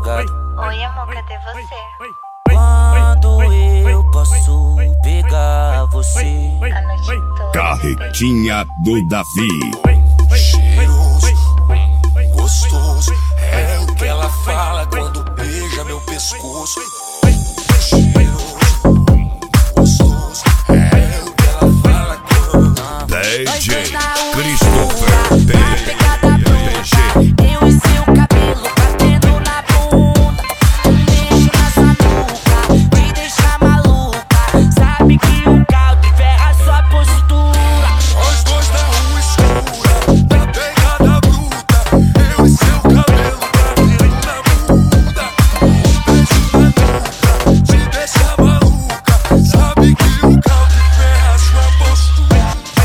madrugada. Oi, amor, cadê você? Quando eu posso pegar você? A noite toda. Carretinha do Davi. Cheiroso, gostoso, é o que ela fala quando beija meu pescoço. Cheiroso, gostoso, é o que ela fala quando DJ Christopher DG. Eu e seu cabelo batendo na bunda, um beijo nessa nuca, me deixa maluca. Sabe que o caldo ferra sua postura. nós dois na rua escura, na pegada bruta. Eu e seu cabelo batendo na bunda, um beijo na nuca, me deixa maluca. Sabe que o caldo ferra sua postura.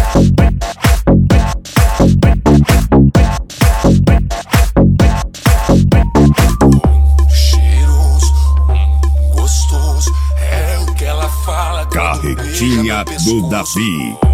Cheiroso, gostoso, é o que ela fala quando beija Carretinha meu do pescoço. Davi.